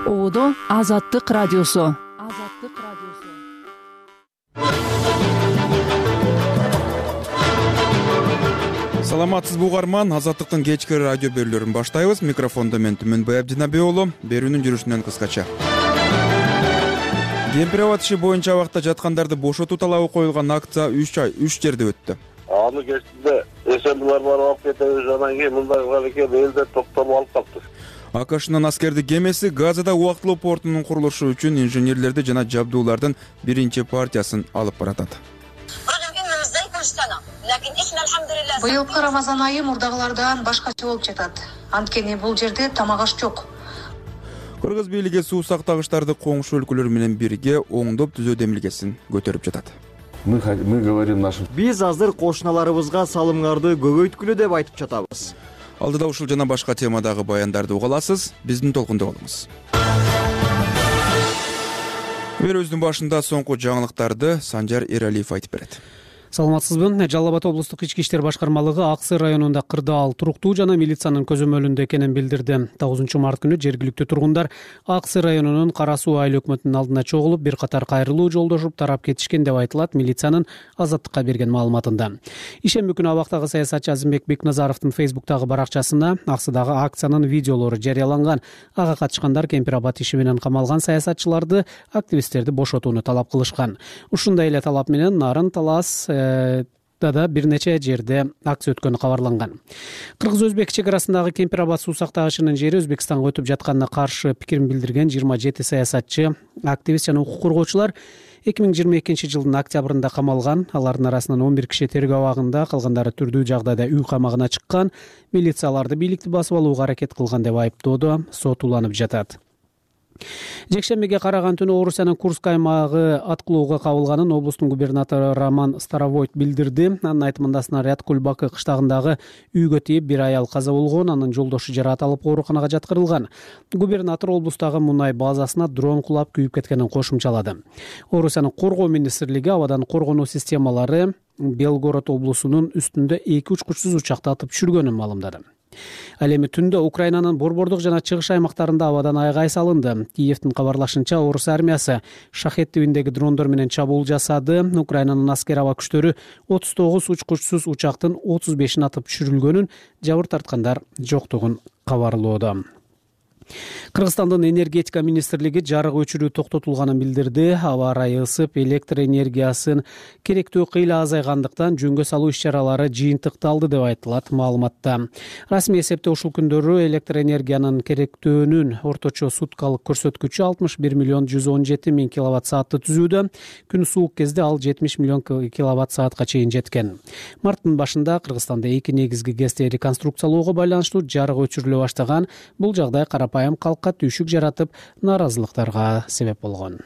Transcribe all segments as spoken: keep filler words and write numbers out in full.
Оодо Азаттык радиосу. Азаттык радиосу. Саламатсызбы угарман, Азаттыктын кечки радио берүүлөрүн баштайбыз. Микрофондо мен Түмөнбай Абдинабек уулу. Берүүнүн жүрүшүнөн кыскача. Кемпирабад иши боюнча абакта жаткандарды бошотуу талабы коюлган акция үч ай үч жерде өттү. Аны кечинде эсенбилер барып алып кетебиз, анан кийин мындай кылган экен, элдер токтолуп алып калды. АКШнын аскердик кемеси Газада убактылуу портунун курулушу үчүн инженерлерди жана жабдуулардын биринчи партиясын алып баратат. Быйылкы Рамазан айы мурдагылардан башкача болуп жатат. Анткени бул жерде тамак аш жок. Кыргыз бийлиги суу сактагычтарды коңшу өлкөлөр менен бирге оңдоп түзөө демилгесин көтөрүп жатат. Мы мы говорим нашим. Биз азыр кошуналарыбызга салымдарды көбөйткүлө деп айтып жатабыз. Алдыда ушул жана башка темадагы баяндарды уга аласыз. Биздин толкунда болуңуз. Берүүбүздүн башында соңку жаңылыктарды Санжар Эралиев айтып берет. Саламатсызбы. Жалал Абад облустук ички иштер башкармалыгы Ак Сый районунда кырдаал туруктуу жана милициянын көзөмөлүндө экенин билдирди. тогузунчу март күнү жергиликтүү тургундар Ак Сый районунун Кара Суу айыл өкмөтүнүн алдына чогулуп, бир катар кайрылуу жолдошуп тарап кетишкен деп айтылат милициянын Азаттыкка берген маалыматында. Ишемби күнү абактагы саясатчы Азимбек Бекназаровдун фейсбуктагы баракчасына аксыдагы акциянын видеолору жарыяланган. Ага катышкандар Кемпирабад иши менен камалган саясатчыларды, активисттерди бошотууну талап кылышкан. Ушундай эле талап менен Нарын Талас да бир нече жерде акция өткөнү кабарланган. Кыргыз-өзбек чек арасындагы Кемпирабад суу сактагычынын жери Өзбекстанга өтүп жатканына каршы пикирин билдирген жыйырма жети саясатчы, активист жана укук коргоочулар эки миң жыйырма экинчи жылдын октябрында камалган. Алардын арасынан он бир киши тергөө абагында, калгандары түрдүү жагдайда үй камагына чыккан. Милицияларды бийликти басып алууга аракет кылган деп айыптоодо сот уланып жатат. Жекшембиге караган түнү Орусиянын Курск аймагы аткылууга кабылганын облустун губернатору Роман Старовойт билдирди. Анын айтымында снаряд Кульбакы кыштагындагы үйгө тийип бир аял каза болгон, анын жолдошу жаратылып ооруканага жаткырылган. Губернатор облустагы мунай базасына дрон кулап күйүп кеткенин кошумчалады. Орусиянын коргоо министрлиги абадан коргонуу системалары Белгород облусунун үстүндө эки учкучсуз учакты атып түшүргөнүн маалымдады. Ал эми түндө Украинанын борбордук жана чыгыш аймактарында абадан айгай салынды. Киевдин кабарлашынча, Орус армиясы Шахет түбүндөгү дрондор менен чабуул жасады. Украинанын аскер аба күчтөрү отуз тогуз учкучсуз учактын отуз бешин атып түшүрүлгөнүн, жабыр тарткандар жоктугун кабарлоодо. Кыргызстандын энергетика министрлиги жарык өчүрүү токтотулганын билдирди. Аба ырайы ысып, электр энергиясын керектүү кыйла азайгандыктан жөнгө салуу иш-чаралары жыйынтыкталды деп айтылат маалыматта. Расмий эсепте ушул күндөрү электр энергиянын керектөөнүн орточо суткалык көрсөткүчү алтымыш бир миллион жүз он жети миң киловатт саатты түзүүдө. Күн суук кезде ал жетимиш миллион киловатт саатка чейин жеткен. Марттын башында Кыргызстанда эки негизги ГЭСти реконструкциялоого байланыштуу жарык өчүрүлө баштаган. Бул жагдай карапайым калкка түйшүк жаратып, наразылыктарга себеп болгон.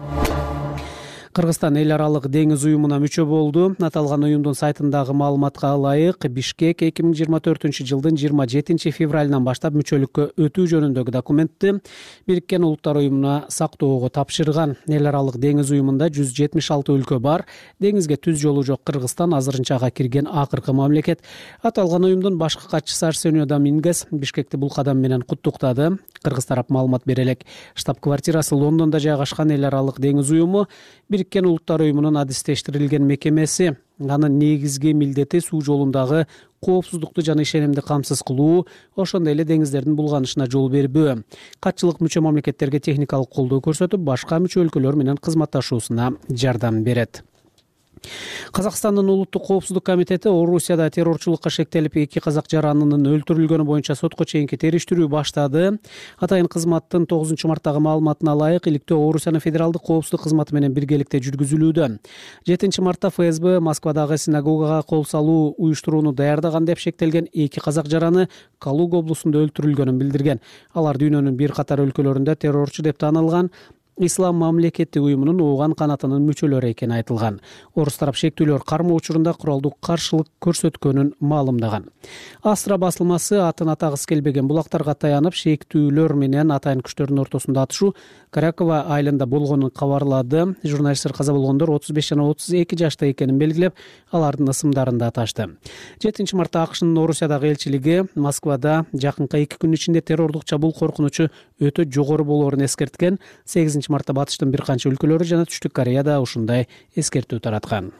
Кыргызстан эл аралык деңиз уюмуна мүчө болду. Аталган уюмдун сайтындагы маалыматка ылайык, Бишкек эки миң жыйырма төртүнчү жылдын жыйырма жетинчи февралынан баштап мүчөлүккө өтүү жөнүндөгү документти Бириккен Улуттар уюмуна сактоого тапшырган. Эл аралык деңиз уюмунда жүз жетимиш алты өлкө бар. Деңизге түз жолу жок Кыргызстан азырынча ага кирген акыркы мамлекет. Аталган уюмдун башкы катчысы Арсенио Домингес Бишкекти бул кадам менен куттуктады. Кыргыз тарап маалымат бере элек. Штаб-квартирасы Лондондо жайгашкан эл аралык деңиз уюму Бириккен Улуттар уюмунун адистештирилген мекемеси. Анын негизги милдети суу жолундагы коопсуздукту жана ишенимди камсыз кылуу, ошондой эле деңиздердин булганышына жол бербөө. Катчылык мүчө мамлекеттерге техникалык колдоо көрсөтүп, башка мүчө өлкөлөр менен кызматташуусуна жардам берет. Казакстандын улуттук коопсуздук комитети Орусияда террорчулукка шектелип эки казак жаранынын өлтүрүлгөнү боюнча сотко чейинки териштирүү баштады. Атайын кызматтын тогузунчу марттагы маалыматына ылайык, иликтөө Орусиянын федералдык коопсуздук кызматы менен биргеликте жүргүзүлүүдө. жетинчи мартта ФСБ Москвадагы синагогага кол салуу уюштурууну даярдаган деп шектелген эки казак жараны Калуга облусунда өлтүрүлгөнүн билдирген. Алар дүйнөнүн бир катар өлкөлөрүндө террорчу деп таанылган. ислам мамлекети уюмунун ооган канатынын мүчөлөрү экени айтылган. Орус тарап шектүүлөр кармоо учурунда куралдуу каршылык көрсөткөнүн маалымдаган. Астра басылмасы атын атагысы келбеген булактарга таянып шектүүлөр менен атайын күчтөрдүн ортосунда атышуу Каракова айылында болгонун кабарлады. Журналисттер каза болгондор отуз беш жана отуз эки жашта экенин белгилеп, алардын ысымдарын да аташты. жетинчи мартта АКШнын Орусиядагы элчилиги Москвада жакынкы эки күн ичинде террордук чабуул коркунучу өтө жогору болоорун эскерткен. сегизинчи мартта батыштын бир канча өлкөлөрү жана Түштүк Кореяда ушундай эскертүү тараткан.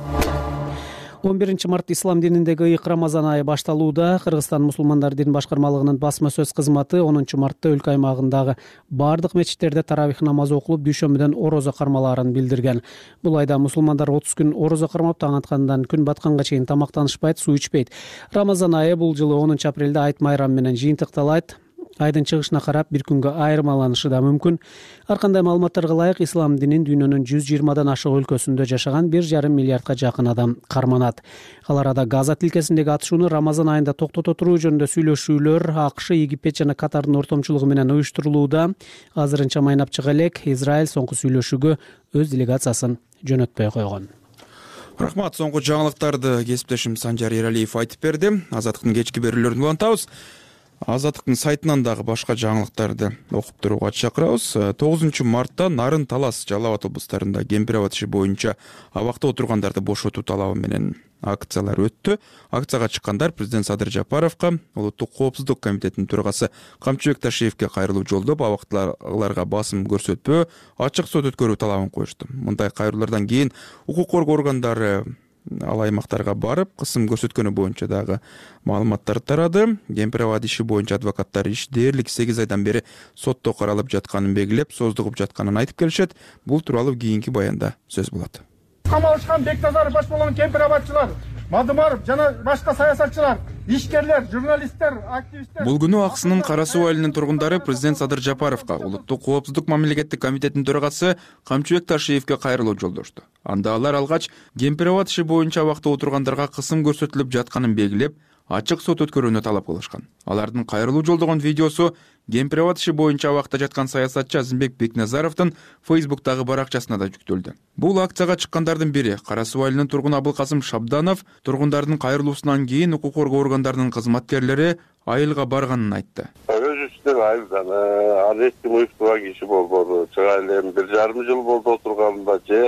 он биринчи март ислам дининдеги ыйык Рамазан айы башталууда. Кыргызстан мусулмандар дин башкармалыгынын басма сөз кызматы онунчу мартта өлкө аймагындагы бардык мечиттерде таравих намазы окулуп, дүйшөмбүдөн орозо кармалаарын билдирген. Бул айда мусулмандар отуз күн орозо кармап, таң аткандан күн батканга чейин тамактанышпайт, суу ичпейт. Рамазан айы бул жылы онунчу апрелде айт майрам менен жыйынтыкталат. Айдын чыгышына карап бир күнгө айырмаланышы да мүмкүн. Ар кандай маалыматтарга ылайык, ислам динин дүйнөнүн жүз жыйырмадан ашык өлкөсүндө жашаган бир жарым миллиардка жакын адам карманат. Ал арада Газа тилкесиндеги атышууну Рамазан айында токтото туруу жөнүндө сүйлөшүүлөр АКШ, Египет жана Катардын ортомчулугу менен уюштурулууда. Азырынча майнап чыга элек Израиль соңку сүйлөшүүгө өз делегациясын жөнөтпөй койгон. Рахмат, соңку жаңылыктарды кесиптешим Санжар Эралиев айтып берди. Азаттыктын кечки берүүлөрүн улантабыз. Азаттыктын сайтынан дагы башка жаңылыктарды окуп турууга чакырабыз. тогузунчу мартта Нарын Талас Жалал Абад облустарында Кемпир-Абад иши боюнча абакта отургандарды бошотуу талабы менен акциялар өттү. Акцияга чыккандар президент Садыр Жапаровго, Улуттук коопсуздук комитетинин төрагасы Камчыбек Ташиевке кайрылуу жолдоп, абактыларга басым көрсөтпөө, ачык сот өткөрүү талабын коюшту. Мындай кайрылуулардан кийин укук коргоо органдары ал аймактарга барып, кысым көрсөткөнү боюнча дагы маалыматтар тарады. Кемпир-Абад иши боюнча адвокаттар иш дээрлик сегиз айдан бери сотто каралып жатканын белгилеп, создугуп жатканын айтып келишет. Бул тууралуу кийинки баянда сөз болот. Камалышкан Бектазаров баш болгон Кемпир-Абадчылар, Мадымаров жана башка саясатчылар, ишкерлер, журналисттер, активисттер. Бул күнү АКШнын Кара Суу айылынын тургундары президент Садыр Жапаровго, Улуттук коопсуздук мамлекеттик комитетинин төрагасы Камчыбек Ташиевке кайрылуу жолдошту. Анда алар алгач Кемпир-Абад иши боюнча абакта отургандарга кысым көрсөтүлүп жатканын белгилеп, ачык сот өткөрүүнү талап кылышкан. Алардын кайрылуу жолдогон видеосу Кемпир-Абад иши боюнча абакта жаткан саясатчы Азимбек Бекназаровдун Фейсбуктагы баракчасына да жүктөлдү. Бул акцияга чыккандардын бири Кара Суу айылынын тургуну Абылкасым Шабданов тургундардын кайрылуусунан кийин укук коргоо органдарынын кызматкерлери айылга барганын айтты. Өзүбүздүн айылдан ал эч ким уюштурган киши болбоду. Чыга элем бир жарым жыл болду отурганымда же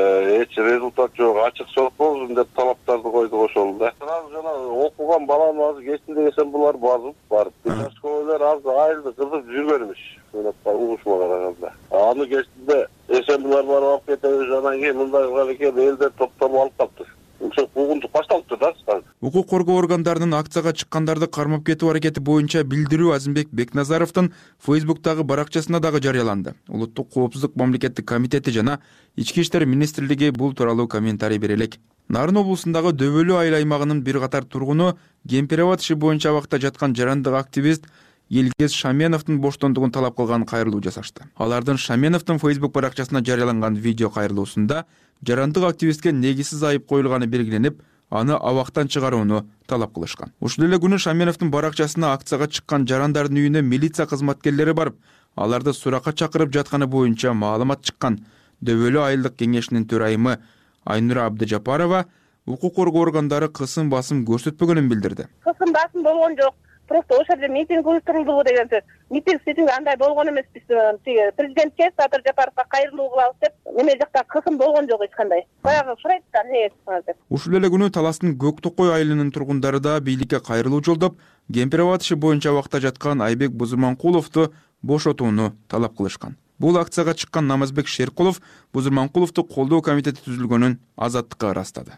эч результат жок, ачык сот болсун деп талаптарды койдук ошол да. Жана окуган балам азыр кесинде десем булар барып барып участковыйлар азыр айылды кызып жүргөнмүш. Угушума караганда. Аны кесинде эсенбулар барып алып кетебиз, анан кийин мындай кылган экен, элдер топтоп алып калыптыр. Куугунтук башталыптыр да. Укук коргоо органдарынын акцияга чыккандарды кармап кетүү аракети боюнча билдирүү Азимбек Бекназаровдун Фейсбуктагы баракчасына дагы жарыяланды. Улуттук коопсуздук мамлекеттик комитети жана Ички иштер министрлиги бул тууралуу комментарий бере элек. Нарын облусундагы Дөбөлүү айыл аймагынын бир катар тургуну Кемпир-Абад иши боюнча абакта жаткан жарандык активист Елгез Шаменовдун боштондугун талап кылган кайрылуу жасашты. Алардын Шаменовдун Фейсбук баракчасына жарыяланган видео кайрылуусунда жарандык активистке негизсиз айып коюлганы белгиленип, аны абактан чыгарууну талап кылышкан. Ушул эле күнү Шаменовдун баракчасына акцияга чыккан жарандардын үйүнө милиция кызматкерлери барып, аларды суракка чакырып жатканы боюнча маалымат чыккан. Дөбөлүү айылдык кеңешинин төрайымы Айнура Абдыжапарова укук коргоо органдары кысым басым көрсөтпөгөнүн билдирди. Кысым басым болгон жок. Просто ошол жерде митинг уюштурулду деген сөз. Митинг ситинг андай болгон эмес. Биз президентке Садыр Жапаровго кайрылуу кылабыз деп, эме жакта кысым болгон жок эч кандай. Баягы сурайт да эмне деп. Ушул эле күнү Таластын Көк Токой айылынын тургундары да бийликке кайрылуу жолдоп, Кемпир-Абад иши боюнча абакта жаткан Айбек Бузурманкуловду бошотууну талап кылышкан. Бул акцияга чыккан Намазбек Шеркулов Бузурманкуловду колдоо комитети түзүлгөнүн Азаттыкка ырастады.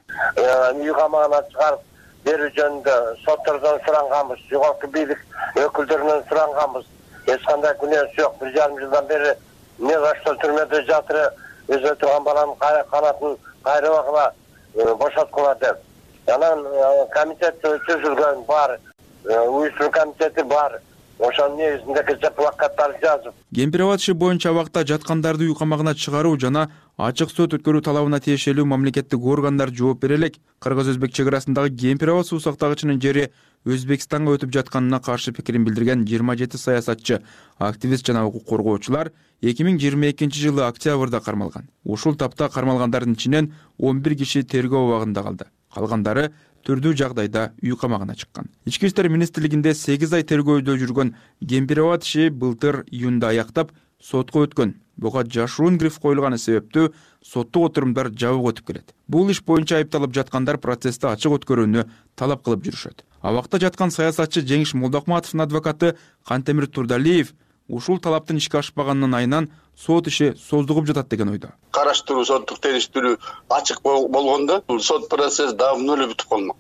Үй камагына чыгарып берүү жөнүндө соттордон суранганбыз, жогорку бийлик өкүлдөрүнөн суранганбыз. Эч кандай күнөөсү жок. Бир жарым жылдан бери не за что түрмөдө жатыр, өзү турган баланын канатын кайрыбагыла бошоткула деп. Анан комитет түзүлгөн бар, уюштуруу комитети бар. ошонун негизинде плакаттар жазып. Кемпир абад иши боюнча абакта жаткандарды үй камагына чыгаруу жана ачык сот өткөрүү талабына тиешелүү мамлекеттик органдар жооп бере элек. Кыргыз-Өзбек чек арасындагы Кемпир абад суу сактагычынын жери Өзбекстанга өтүп жатканына каршы пикирин билдирген жыйырма жети саясатчы, активист жана укук коргоочулар эки миң жыйырма экинчи жылы октябрда кармалган. Ушул тапта кармалгандардын ичинен он бир киши тергөө абагында калды. Калгандары түрдүү жагдайда үй камагына чыккан. Ички иштер министрлигинде сегиз ай тергөөдө жүргөн Кемпир абад иши былтыр июнда аяктап сотко өткөн. Буга жашыруун гриф коюлганы себептүү соттук отурумдар жабык өтүп келет. Бул иш боюнча айыпталып жаткандар процессти ачык өткөрүүнү талап кылып жүрүшөт. Абакта жаткан саясатчы Жеңиш Молдокматовдун адвокаты Кантемир Турдалиев ушул талаптын ишке ашпаганынын айынан сот иши создугуп жатат деген ойдо. Караштыруу, соттук териштирүү ачык болгондо бул сот процесс давно эле бүтүп калмак.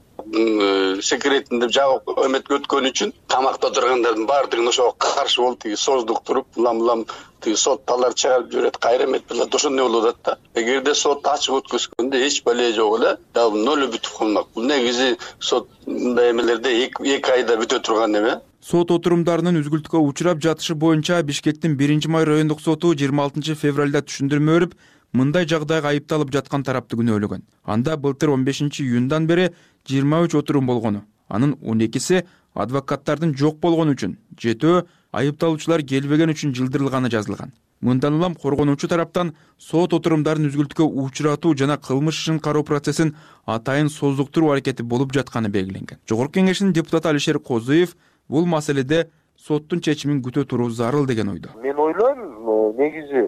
Секретинде жабык өмөткө өткөн үчүн камакта тургандардын баардыгын ошого каршы болуп тиги создук туруп, улам-улам тиги сот талар чыгарып жиберет, кайра эмет билет, ошондой болуп атат да. Эгерде сот ачык өткөзгөндө эч бале жок эле, давно эле бүтүп калмак. Бул негизи сот мындай эмелерде эки айда бүтө турган эме. Сот отурумдарынын үзгүлтүккө учурап жатышы боюнча Бишкектин биринчи май райондук соту жыйырма алтынчы февралда түшүндүрмө берип, мындай жагдайга айыпталып жаткан тарапты күнөөлөгөн. Анда былтыр он бешинчи июндан бери жыйырма үч отурум болгону. Анын он экиси адвокаттардын жок болгону үчүн, жетөө айыпталуучулар келбеген үчүн жылдырылганы жазылган. Мындан улам коргонуучу тараптан сот отурумдарын үзгүлтүккө учуратуу жана кылмыш ишин кароо процессин атайын создуктуруу аракети болуп жатканы белгиленген. Жогорку Кеңештин депутаты Алишер Козуев бул маселеде соттун чечимин күтө туруу зарыл деген ойдо. Мен ойлойм, негизи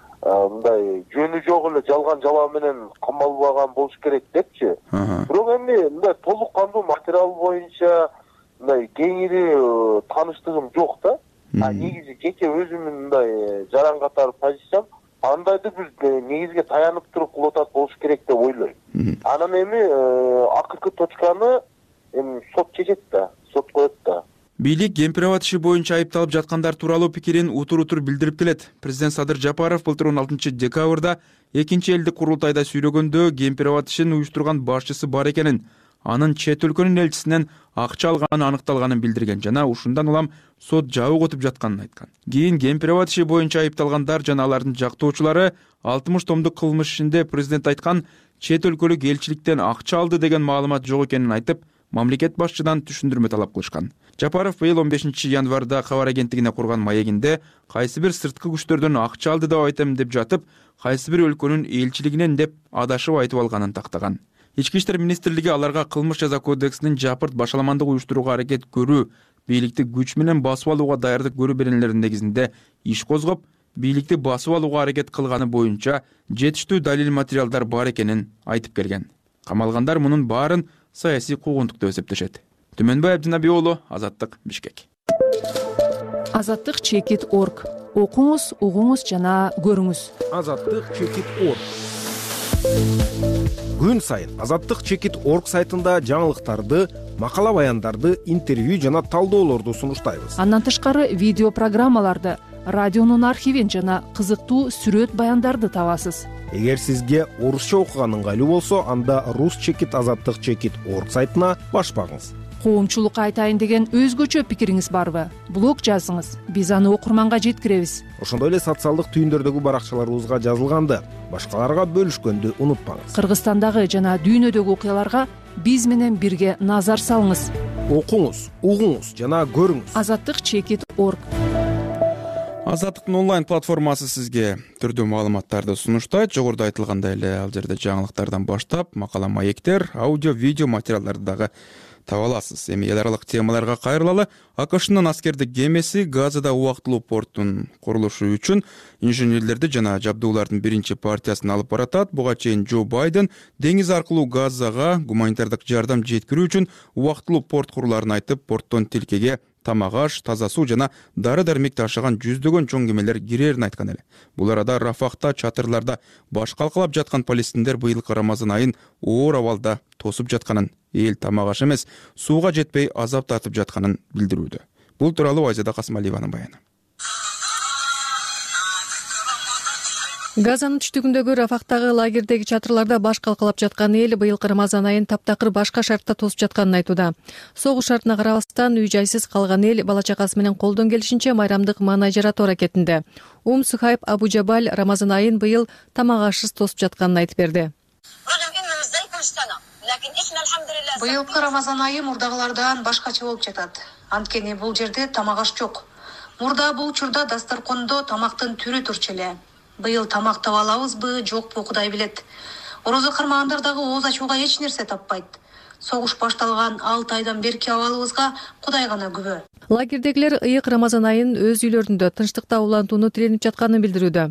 мындай жөнү жок эле жалган жалаа менен камалбаган болуш керек депчи. Бирок эми мындай толук кандуу материал боюнча мындай кеңири тааныштыгым жок да. А негизи жеке өзүмдүн мындай жаран катары позициям андайды бир негизге таянып туруп кылып атат болуш керек деп ойлойм. Анан эми акыркы точканы эми сот чечет да, сот коет да. Бийлик Кемпир абад иши боюнча айыпталып жаткандар тууралуу пикирин утур-утур билдирип келет. Президент Садыр Жапаров былтыр он алтынчы декабрда экинчи элдик курултайда сүйлөгөндө Кемпир абад ишин уюштурган башчысы бар экенин, анын чет өлкөнүн элчисинен акча алганы аныкталганын билдирген жана ушундан улам сот жабык өтүп жатканын айткан. Кийин Кемпир абад иши боюнча айыпталгандар жана алардын жактоочулары алтымыш томдук кылмыш ишинде президент айткан чет өлкөлүк элчиликтен акча алды деген маалымат жок экенин айтып, мамлекет башчыдан түшүндүрмө талап кылышкан. Жапаров быйыл он бешинчи январда кабар агенттигине курган маегинде кайсы бир сырткы күчтөрдөн акча алды деп айтам деп жатып, кайсы бир өлкөнүн элчилигинен деп адашып айтып алганын тактаган. Ички иштер министрлиги аларга кылмыш жаза кодексинин жапырт башаламандык уюштурууга аракет көрүү, бийликти күч менен басып алууга даярдык көрүү беренелеринин негизинде иш козгоп, бийликти басып алууга аракет кылганы боюнча жетиштүү далил материалдар бар экенин айтып келген. Камалгандар мунун баарын саясий куугунтук деп эсептешет. Түмөнбай Абдинаби уулу, Азаттык, Бишкек. Азаттык чекит точка орг. Окуңуз, угуңуз жана көрүңүз. Азаттык чекит точка орг. Күн сайын Азаттык чекит точка орг сайтында жаңылыктарды, макала баяндарды, интервью жана талдоолорду сунуштайбыз. Андан тышкары видео программаларды, радионун архивин жана кызыктуу сүрөт баяндарды табасыз. Эгер сизге орусча окуган ыңгайлуу болсо, анда рус чекит азаттык чекит точка орг сайтына баш багыңыз. Коомчулукка айтайын деген өзгөчө пикириңиз барбы? Блог жазыңыз, биз аны окурманга жеткиребиз. Ошондой эле социалдык түйүндөрдөгү баракчаларыбызга жазылганды, башкаларга бөлүшкөндү унутпаңыз. Кыргызстандагы жана дүйнөдөгү окуяларга биз менен бирге назар салыңыз. Окуңуз, угуңуз жана көрүңүз. Азаттык чекит точка орг. Азаттыктын онлайн платформасы сизге түрдүү маалыматтарды сунуштайт. Жогоруда айтылгандай эле ал жерде жаңылыктардан баштап, макала маектер, аудио, видео материалдарды дагы таба аласыз. Эми эл аралык темаларга кайрылалы. АКШнын аскердик кемеси Газада убактылуу порттун курулушу үчүн инженерлерди жана жабдуулардын биринчи партиясын алып баратат. Буга чейин Джо Байден деңиз аркылуу Газага гуманитардык жардам жеткирүү үчүн убактылуу порт куруларын айтып, порттон тилкеге тамак аш, таза суу жана дары-дармек ташыган жүздөгөн чоң кемелер кирерин айткан эле. Бул арада Рафахта чатырларда баш калкалап жаткан палестиндер быйылкы Рамазан айын оор абалда тосуп жатканын, эл тамак аш эмес, сууга жетпей азап тартып жатканын билдирүүдө. Бул тууралуу Айзада Касымалиеванын баяны. Газанын түштүгүндөгү Рафактагы лагердеги чатырларда баш калкалап жаткан эл быйылкы Рамазан айын таптакыр башка шартта тосуп жатканын айтууда. Согуш шартына карабастан үй жайсыз калган эл бала чакасы менен колдон келишинче майрамдык маанай жаратуу аракетинде. Ум Сухайб Абу Жабаль Рамазан айын быйыл тамак ашсыз тосуп жатканын айтып берди. Быйылкы Рамазан айы мурдагылардан башкача болуп жатат. Анткени бул жерде тамак аш жок. Мурда бул учурда дастаркондо тамактын түрү турчу эле. Быйыл тамак таба алабызбы, жокпу Кудай билет. Орозо кармагандар дагы ооз ачууга эч нерсе таппайт. Согуш башталган алты айдан берки абалыбызга Кудай гана күбө. Лагердегилер ыйык Рамазан айын өз үйлөрүндө тынчтыкта улантууну тиленип жатканын билдирүүдө.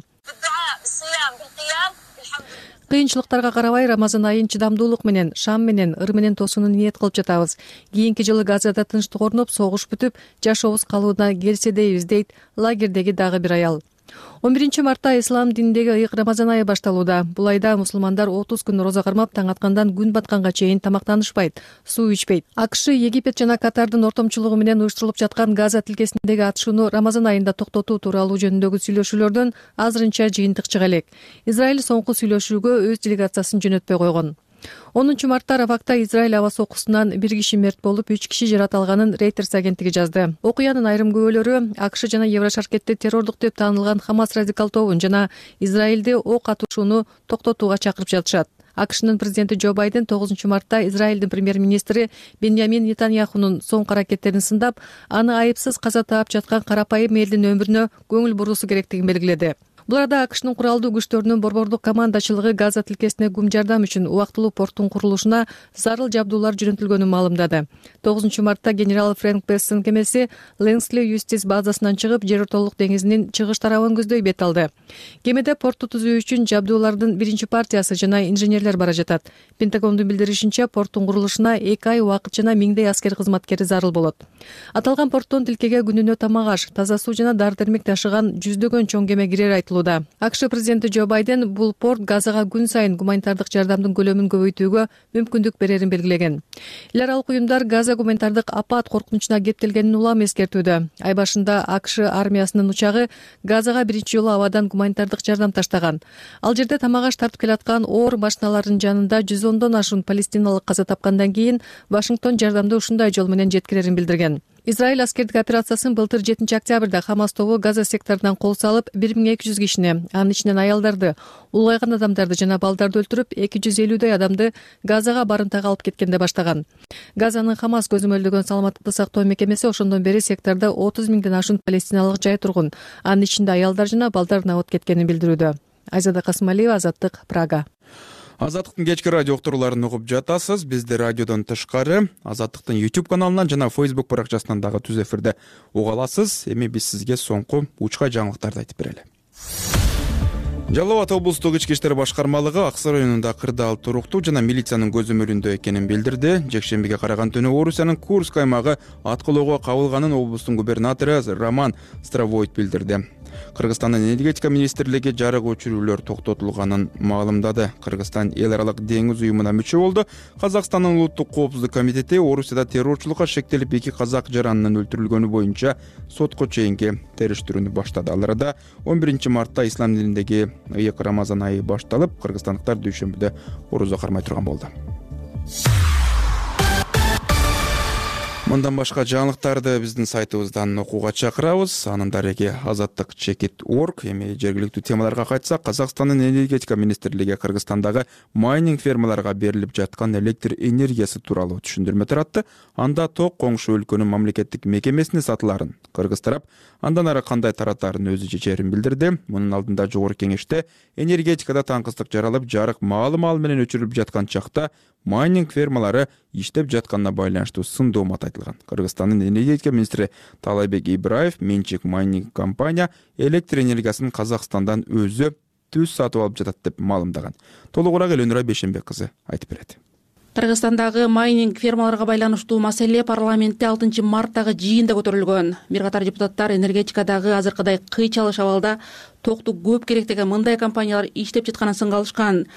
Кыйынчылыктарга карабай Рамазан айын чыдамдуулук менен, шам менен, ыр менен тосууну ниет кылып жатабыз. Кийинки жылы Газада тынчтык орноп, согуш бүтүп, жашообуз калыбына келсе дейбиз, дейт лагердеги дагы бир аял. он биринчи мартта ислам дининдеги ыйык Рамазан айы башталууда. Бул айда мусулмандар отуз күн роза кармап, таң аткандан күн батканга чейин тамактанышпайт, суу ичпейт. АКШ, Египет жана Катардын ортомчулугу менен уюштурулуп жаткан Газа тилкесиндеги атышууну Рамазан айында токтотуу тууралуу жөнүндөгү сүйлөшүүлөрдөн азырынча жыйынтык чыга элек. Израиль соңку сүйлөшүүгө өз делегациясын жөнөтпөй койгон. онунчу мартта Рафакта Израиль аба сокусунан бир киши мерт болуп, үч киши жараталганын Reuters агенттиги жазды. Окуянын айрым күбөлөрү АКШ жана Еврошаркетти террордук деп таанылган Хамас радикал тобун жана Израилди ок атышууну токтотууга чакырып жатышат. АКШнын президенти Джо Байден тогузунчу мартта Израилдин премьер-министри Беньямин Нетаньяхунун соңку аракеттерин сындап, аны айыпсыз каза таап жаткан карапайым элдин өмүрүнө көңүл буруусу керектигин белгиледи. Бул арада АКШнын куралдуу күчтөрүнүн борбордук командачылыгы Газа тилкесине гум жардам үчүн убактылуу порттун курулушуна зарыл жабдуулар жөнөтүлгөнүн маалымдады. тогузунчу мартта генерал Фрэнк Бессин кемеси Ленсли Юстис базасынан чыгып, Жер ортолук деңизинин чыгыш тарабын көздөй бет алды. Кемеде портту түзүү үчүн жабдуулардын биринчи партиясы жана инженерлер бара жатат. Пентагондун билдиришинче, порттун курулушуна эки ай убакыт жана миңдей аскер кызматкери зарыл болот. Аталган порттон тилкеге күнүнө тамак аш, таза суу жана дары-дармек ташыган жүздөгөн чоң кеме кирер айтылууда. АКШ президенти Джо Байден бул порт Газага күн сайын гуманитардык жардамдын көлөмүн көбөйтүүгө мүмкүндүк берерин белгилеген. Эл аралык уюмдар Газа гуманитардык апат коркунучуна кептелгенин улам эскертүүдө. Ай башында АКШ армиясынын учагы Газага биринчи жолу абадан гуманитардык жардам таштаган. Ал жерде тамак аш тартып келаткан оор машиналардын жанында жүз ондон ашуун палестиналык каза тапкандан кийин Вашингтон жардамды ушундай жол менен жеткирерин билдирген. Израиль аскердик операциясын былтыр жетинчи октябрда Хамас тобу Газа секторунан кол салып, бир миң эки жүз кишини, анын ичинен аялдарды, улгайган адамдарды жана балдарды өлтүрүп, эки жүз элүүдөй адамды Газага барымтага алып кеткенде баштаган. Газанын Хамас көзөмөлдөгөн саламаттыкты сактоо мекемеси ошондон бери сектордо отуз миңден ашуун палестиналык жай тургун, анын ичинде аялдар жана балдар набыт кеткенин билдирүүдө. Айзада Касымалиева, Азаттык, Прага. Азаттыктын кечки радио уктурууларын угуп жатасыз. Бизди радиодон тышкары Азаттыктын YouTube каналынан жана Facebook баракчасынан дагы түз эфирде уга аласыз. Эми биз сизге соңку учка жаңылыктарды айтып берели. Жалал Абад облустук ички иштер башкармалыгы Аксы районунда кырдаал туруктуу жана милициянын көзөмөлүндө экенин билдирди. Жекшембиге караган түнү Орусиянын Курск аймагы аткылоого кабылганын облустун губернатору Роман Стравойт билдирди. Кыргызстандын энергетика министрлиги жарык өчүрүүлөр токтотулганын маалымдады. Кыргызстан эл аралык деңиз уюмуна мүчө болду. Казакстандын улуттук коопсуздук комитети Орусияда террорчулукка шектелип эки казак жаранынын өлтүрүлгөнү боюнча сотко чейинки териштирүүнү баштады. Ал арада он биринчи мартта ислам дининдеги ыйык Рамазан айы башталып, кыргызстандыктар дүйшөмбүдө орозо кармай турган болду. Мындан башка жаңылыктарды биздин сайтыбыздан окууга чакырабыз. Анын дареги азаттык чекит точка орг. Эми жергиликтүү темаларга кайтсак, Казакстандын энергетика министрлиги Кыргызстандагы майнинг фермаларга берилип жаткан электр энергиясы тууралуу түшүндүрмө таратты. Анда ток коңшу өлкөнүн мамлекеттик мекемесине сатыларын кыргыз тарап андан ары кандай таратаарын өзү чечерин билдирди. Мунун алдында жогорку кеңеште энергетикада таңкыстык жаралып, жарык маалы-маал менен өчүрүлүп жаткан чакта майнинг фермалары иштеп жатканына байланыштуу сындоо мат айтылган. Кыргызстандын энергетика министри Таалайбек Ибраев менчик майнинг компания электр энергиясын Казакстандан өзү түз сатып алып жатат деп маалымдаган. Толугураак Элөнүра Бешенбек кызы айтып берет. Кыргызстандагы майнинг фермаларга байланыштуу маселе парламентте алтынчы марттагы жыйында көтөрүлгөн. Бир катар депутаттар энергетикадагы азыркыдай кыйчалыш абалда токту көп керек деген мындай компаниялар иштеп жатканын сынга алышкан.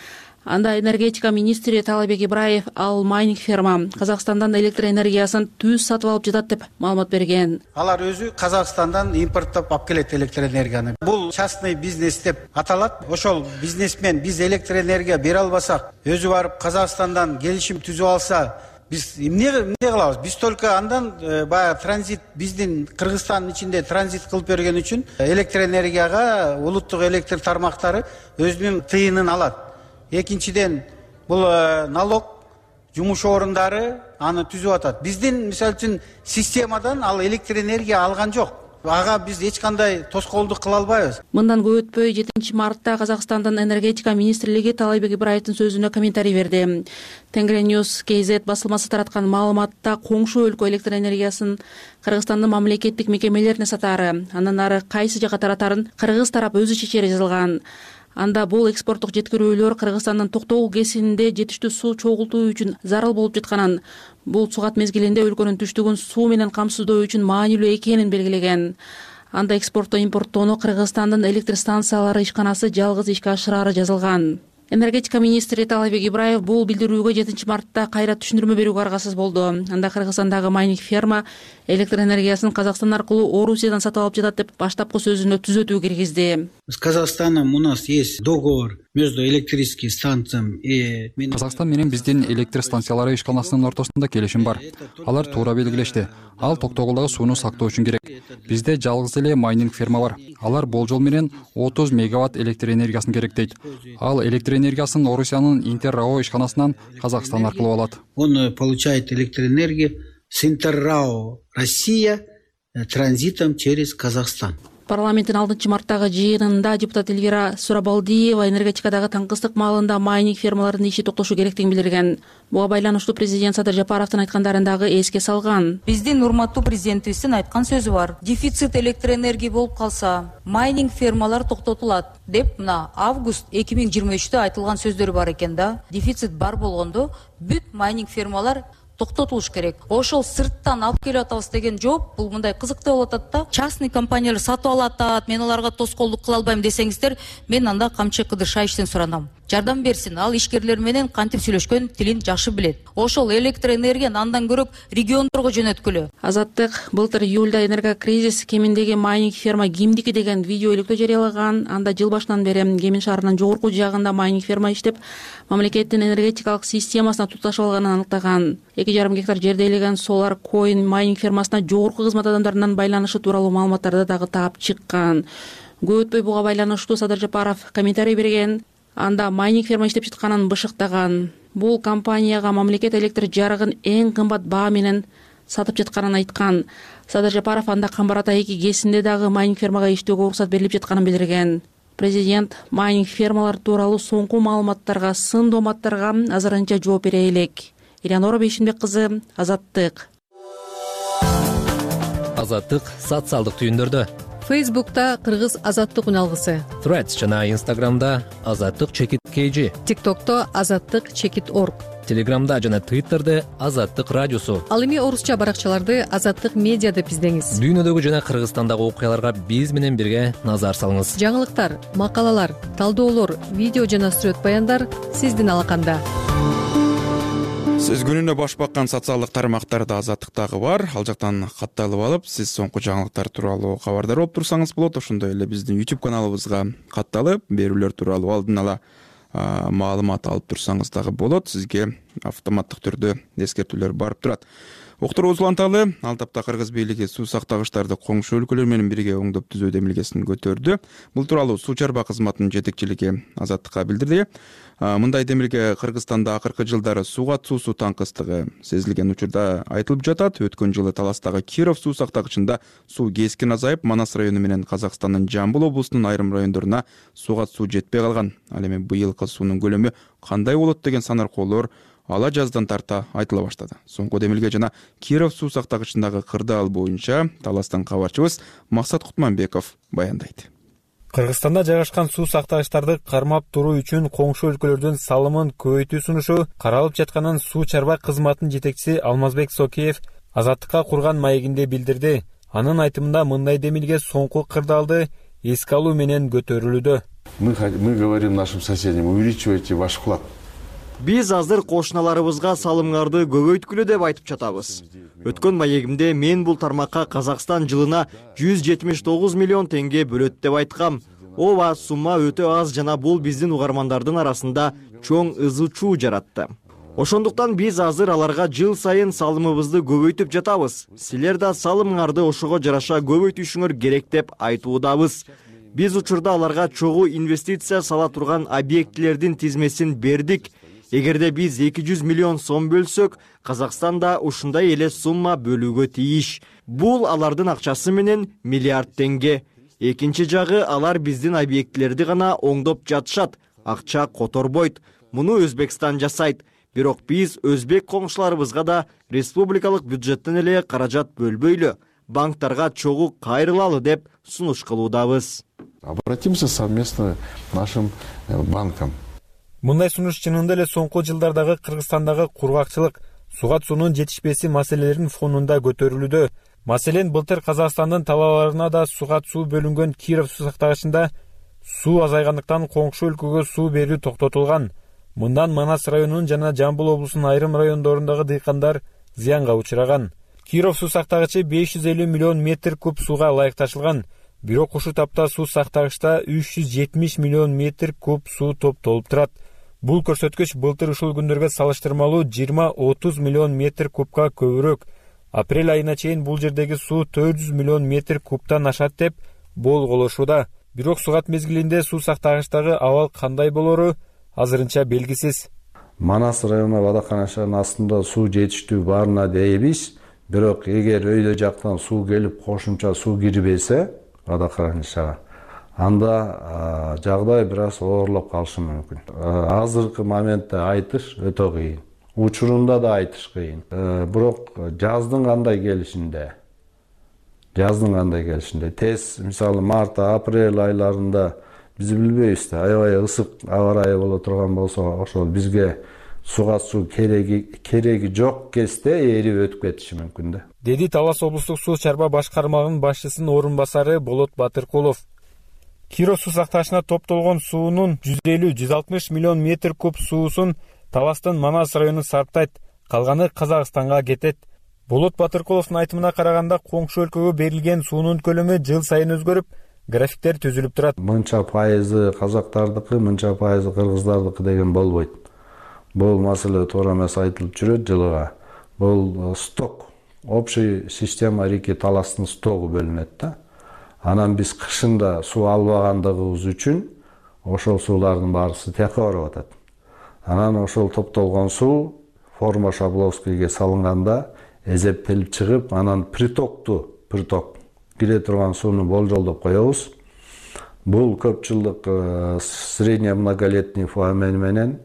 Анда энергетика министри Таалайбек Ибраев ал майнинг ферма Казакстандан электр энергиясын түз сатып алып жатат деп маалымат берген. Алар өзү Казакстандан импорттоп алып келет электр энергияны. Бул частный бизнес деп аталат. Ошол бизнесмен биз электр энергия бере албасак, өзү барып Казакстандан келишим түзүп алса, биз эмне эмне кылабыз? Биз только андан баягы транзит биздин Кыргызстандын ичинде транзит кылып берген үчүн электр энергияга улуттук электр тармактары өзүнүн тыйынын алат. Экинчиден, бул налог жумуш орундары аны түзүп атат. Биздин мисалы үчүн системадан ал электр энергия алган жок. Ага биз эч кандай тоскоолдук кыла албайбыз. Мындан көп өтпөй жетинчи мартта Казакстандын энергетика министрлиги Таалайбек Ибраевдин сөзүнө комментарий берди. Тенгриньюз кей зет басылмасы тараткан маалыматта коңшу өлкө электр энергиясын Кыргызстандын мамлекеттик мекемелерине сатаары, андан ары кайсы жака таратарын Кыргыз тарап өзү чечери жазылган. Анда бул экспорттук жеткирүүлөр Кыргызстандын Токтогул КЭСинде жетиштүү суу чогултуу үчүн зарыл болуп жатканын, бул сугат мезгилинде өлкөнүн түштүгүн суу менен камсыздоо үчүн маанилүү экенин белгилеген. Анда экспорттоо импорттоону Кыргызстандын электр станциялары ишканасы жалгыз ишке ашырары жазылган. Энергетика министри Таалайбек Ибраев бул билдирүүгө жетинчи мартта кайра түшүндүрмө берүүгө аргасыз болду. Анда Кыргызстандагы майнинг ферма электр энергиясын Казакстан аркылуу Орусиядан сатып алып жатат деп баштапкы сөзүнө түзөтүү киргизди. С Казахстаном у нас есть договор между электрическим станциям и Казакстан менен биздин электр станциялары ишканасынын ортосунда келишим бар. Алар туура белгилешти. Ал Токтогулдагы сууну сактоо үчүн керек. Бизде жалгыз эле майнинг ферма бар. Алар болжол менен отуз мегаватт электр энергиясын керектейт. Ал электр энергиясын Орусиянын Интеррао ишканасынан Казакстан аркылуу алат. Он получает электроэнергию с Интеррао Россия транзитом через Казахстан. Парламенттин алтынчы марттагы жыйынында депутат Эльвира Сурабалдиева энергетикадагы таңкыстык маалында майнинг фермаларынын иши токтошу керектигин билдирген. Буга байланыштуу президент Садыр Жапаровдун айткандарын дагы эске салган. Биздин урматтуу президентибиздин айткан сөзү бар. Дефицит электр энергия болуп калса, майнинг фермалар токтотулат деп мына август эки миң жыйырма үчтө айтылган сөздөрү бар экен да. Дефицит бар болгондо бүт майнинг фермалар токтотулуш керек. Ошол сырттан алып келип атабыз деген жооп бул мындай кызыктуу болуп атат да. Частный компаниялар сатып алат, мен аларга тоскоолдук кыла албайм десеңиздер, мен анда Камчы Кыдыршаевичтен суранам. Жардам берсин. Ал ишкерлер менен кантип сүйлөшкөн тилин жакшы билет. Ошол электр энергияны андан көрөк региондорго жөнөткүлө. Азаттык былтыр июлда энергокризис кеминдеги майнинг ферма кимдики деген видео иликтөө жарыялаган. Анда жыл башынан бери Кемин шаарынын жогорку жагында майнинг ферма иштеп, мамлекеттин энергетикалык системасына туташып алганын аныктаган. эки жарым гектар жерде элеген Solar Coin майнинг фермасына жогорку кызмат адамдарынын байланышы тууралуу маалыматтарды дагы таап чыккан. Көп өтпөй буга байланыштуу Садыр Жапаров комментарий берген. Анда майнинг ферма иштеп жатканын бышыктаган. Бул компанияга мамлекет электр жарыгын эң кымбат баа менен сатып жатканын айткан. Садыр Жапаров анда Камбар Ата эки КЭСинде дагы майнинг фермага иштөөгө уруксат берилип жатканын билдирген. Президент майнинг фермалар тууралуу соңку маалыматтарга, сын дооматтарга азырынча жооп бере элек. Ирианора Бейшинбек кызы, Азаттык. Азаттык социалдык түйүндөрдө. Фейсбукта Кыргыз Азаттык үналгысы. Threads жана Инстаграмда Азаттык чекит kg. ТикТокто Азаттык чекит орг. Телеграмда жана Твиттерде Азаттык радиосу. Ал эми орусча баракчаларды Азаттык медиа деп издеңиз. Дүйнөдөгү жана Кыргызстандагы окуяларга биз менен бирге назар салыңыз. Жаңылыктар, макалалар, талдоолор, видео жана сүрөт баяндар сиздин алаканда. Сиз күнүнө баш баккан социалдык тармактарда Азаттыктагы бар. Ал жактан катталып алып, сиз соңку жаңылыктар тууралуу кабардар болуп турсаңыз болот. Ошондой эле биздин YouTube каналыбызга катталып, берүүлөр тууралуу алдын ала маалымат алып турсаңыз дагы болот. Сизге автоматтык түрдө эскертүүлөр барып турат. Уктур Узланталы ал тапта Кыргыз бийлиги суу сактагычтарды коңшу өлкөлөр менен бирге оңдоп түзөө демилгесин көтөрдү. Бул тууралуу суу чарба кызматынын жетекчилиги Азаттыкка билдирди. Мындай демилге Кыргызстанда акыркы жылдары сууга суусу таңкыстыгы сезилген учурда айтылып жатат. Өткөн жылы Таластагы Киров суу сактагычында суу кескин азайып, Манас району менен Казакстандын Жамбыл облусунун айрым райондоруна сууга суу жетпей калган. Ал эми быйылкы суунун көлөмү кандай болот деген санаркоолор ала жаздан тарта айтыла баштады. Соңку демилге жана Киров суу сактагычындагы кырдаал боюнча Таластан кабарчыбыз Максат Кутманбеков баяндайт. Кыргызстанда жайгашкан суу сактагычтарды кармап туруу үчүн коңшу өлкөлөрдүн салымын көбөйтүү сунушу каралып жатканын суу чарба кызматынын жетекчиси Алмазбек Сокеев Азаттыкка курган маегинде билдирди. Анын айтымында мындай демилге соңку кырдаалды эске алуу менен көтөрүлүүдө. Мы, мы говорим нашим соседям, увеличивайте ваш вклад. Биз азыр кошуналарыбызга салымыңарды көбөйткүлө деп айтып жатабыз. Өткөн маегимде мен бул тармакка Казакстан жылына жүз жетимиш тогуз миллион теңге бөлөт деп айткам. Ооба, сумма өтө аз жана бул биздин угармандардын арасында чоң ызы чуу жаратты. Ошондуктан биз азыр аларга жыл сайын салымыбызды көбөйтүп жатабыз. Силер да салымыңарды ошого жараша көбөйтүшүңөр керек деп айтуудабыз. Биз учурда аларга чогуу инвестиция сала турган объектилердин тизмесин бердик. Эгерде биз эки жүз миллион сом бөлсөк, Казакстан да ушундай эле сумма бөлүүгө тийиш. Бул алардын акчасы менен миллиард теңге. Экинчи жагы, алар биздин объектилерди гана оңдоп жатышат, акча которбойт. Муну Өзбекстан жасайт. Бирок биз өзбек коңшуларыбызга да республикалык бюджеттен эле каражат бөлбөйлү, банктарга чогуу кайрылалы деп сунуш кылуудабыз. Обратимся совместно нашим банкам. Мындай сунуш чынында эле соңку жылдардагы Кыргызстандагы кургакчылык, суга суунун жетишпеси маселелеринин фонунда көтөрүлүүдө. Маселен, былтыр Казакстандын талааларына да суга суу бөлүнгөн Киров суу сактагычында суу азайгандыктан коңшу өлкөгө суу берүү токтотулган. Мындан Манас районунун жана Жамбыл облусунун айрым райондорундагы дыйкандар зыянга учураган. Киров суу сактагычы беш жүз элүү миллион метр куб сууга ылайыкташылган. Бирок ушул тапта суу сактагычта үч жүз жетимиш миллион метр куб суу топтолуп турат. Бул көрсөткүч былтыр ушул күндөргө салыштырмалуу жыйырма отуз миллион метр кубка көбүрөөк. Апрель айына чейин бул жердеги суу төрт жүз миллион метр кубтан ашат деп болголошууда. Бирок сугат мезгилинде суу сактагычтагы абал кандай болору азырынча белгисиз. Манас району Бадаканашанын астында суу жетиштүү баарына дейбиз. Бирок эгер өйдө жактан суу келип кошумча суу кирбесе Бадаканашага, анда жагдай бир аз оорлоп калышы мүмкүн. Азыркы моментте айтыш өтө кыйын. Учурунда да айтыш кыйын. Бирок жаздын кандай келишинде, жаздын кандай келишинде, тез, мисалы март, апрель айларында биз билбейбиз да, аябай ысык аба ырайы боло турган болсо, ошол бизге суга суу кереги кереги жок кезде эрип өтүп кетиши мүмкүн да. Деди Талас облустук суу чарба башкармалыгынын башчысынын орун басары Болот Батыркулов. Киров суу сактагычына топтолгон суунун жүз элүү жүз алтымыш миллион метр куб суусун Таластын Манас району сарптайт, калганы Казакстанга кетет. Болот Батыркуловдун айтымына караганда, коңшу өлкөгө берилген суунун көлөмү жыл сайын өзгөрүп, графиктер түзүлүп турат. Мынча пайызы казактардыкы, мынча пайызы кыргыздардыкы деген болбойт. Бул маселе туура эмес айтылып жүрөт жылыга. Бул сток, общий система реки Таластын стогу бөлүнөт да. Анан биз кышында суу албагандыгыбыз үчүн ошол суулардын баарысы тияка барып атат. Анан ошол топтолгон суу форма Шабловскийге салынганда эзептелип чыгып, анан притокту, приток кире турган сууну болжолдоп коебуз. Бул көп жылдык средне многолетний фоамен менен,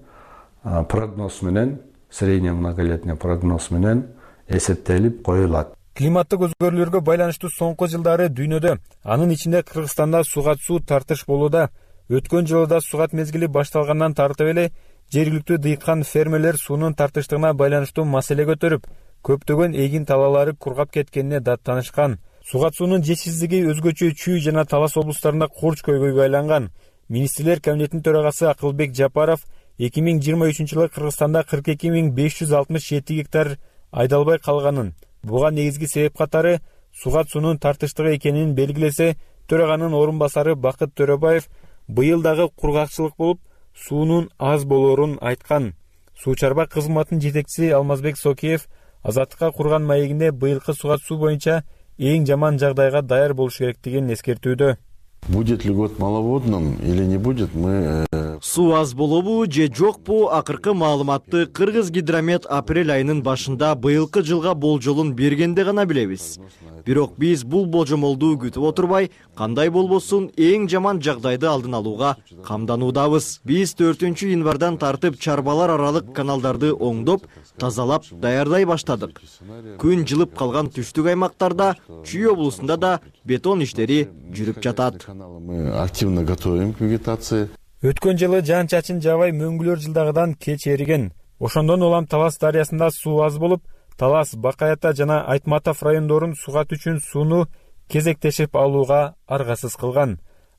прогноз менен, средне многолетний прогноз менен эсептелип коюлат. Климаттык өзгөрүүлөргө байланыштуу соңку жылдары дүйнөдө, анын ичинде Кыргызстанда сугат суу тартыш болууда. Өткөн жылы да сугат мезгили башталгандан тартып эле жергиликтүү дыйкан фермерлер суунун тартыштыгына байланыштуу маселе көтөрүп, көптөгөн эгин талаалары кургап кеткенине даттанышкан. Сугат суунун жетишсиздиги өзгөчө Чүй жана Талас облустарында курч көйгөйгө айланган. Министрлер комитетинин төрагасы Акылбек Жапаров эки миң жыйырма үчүнчү жылы Кыргызстанда кырк эки миң беш жүз алтымыш жети гектар айдалбай калганын, буга негизги себеп катары сугат суунун тартыштыгы экенин белгилесе, төраганын орун басары Бакыт Төрөбаев быйыл дагы кургакчылык болуп, суунун аз болоорун айткан. Суу чарба кызматынын жетекчиси Алмазбек Сокеев Азаттыкка курган маегинде быйылкы сугат суу боюнча эң жаман жагдайга даяр болуш керектигин эскертүүдө. Будет ли год маловодным или не будет, мы... Суу аз болобу же жокпу, акыркы маалыматты Кыргыз гидромет апрель айынын башында быйылкы жылга болжолун бергенде гана билебиз. Бирок биз бул болжомолду күтүп отурбай, кандай болбосун эң жаман жагдайды алдын алууга камдануудабыз. Биз төртүнчү январдан тартып чарбалар аралык каналдарды оңдоп, тазалап, даярдай баштадык. Күн жылып калган түштүк аймактарда, Чүй облусунда да бетон иштери жүрүп жатат. Мы активно готовим к вегетации. Өткөн жылы жаан чачын жабай мөңгүлөр жылдагыдан кеч эриген. Ошондон улам Талас дарыясында суу аз болуп, Талас, Бакаята жана Айтматов райондорун сугат үчүн сууну кезектешип алууга аргасыз кылган.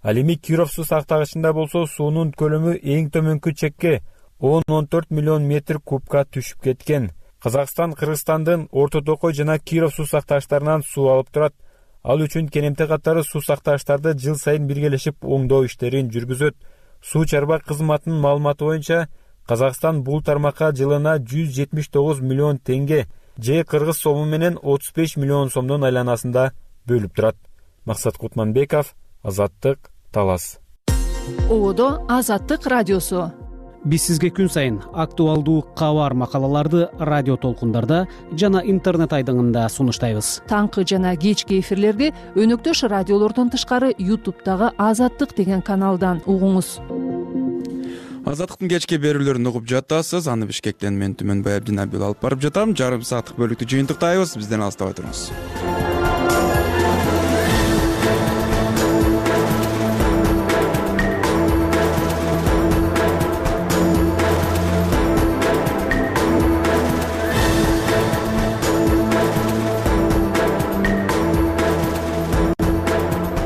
Ал эми Киров суу сактагычында болсо суунун көлөмү эң төмөнкү чекке он он төрт миллион метр кубка түшүп кеткен. Казакстан Кыргызстандын Орто Токой жана Киров суу сактагычтарынан суу алып турат. Ал үчүн Кенемте катары суу сактагычтарды жыл сайын биргелешип оңдоо иштерин жүргүзөт. Суу чарба кызматынын маалыматы боюнча Казакстан бул тармакка жылына жүз жетимиш тогуз миллион теңге же кыргыз сому менен отуз беш миллион сомдун айланасында бөлүп турат. Максат Кутманбеков, Азаттык, Талас. Ободо Азаттык радиосу. Биз сизге күн сайын актуалдуу кабар макалаларды радио толкундарда жана интернет айдыңында сунуштайбыз. Таңкы жана кечки эфирлерди өнөктөш радиолордон тышкары ютубтагы Азаттык деген каналдан угуңуз. Азаттыктын кечки берүүлөрүн угуп жатасыз. Аны Бишкектен мен Түмөнбай Абдинабил алып барып жатам. Жарым сааттык бөлүктү жыйынтыктайбыз. Бизден алыстабай туруңуз.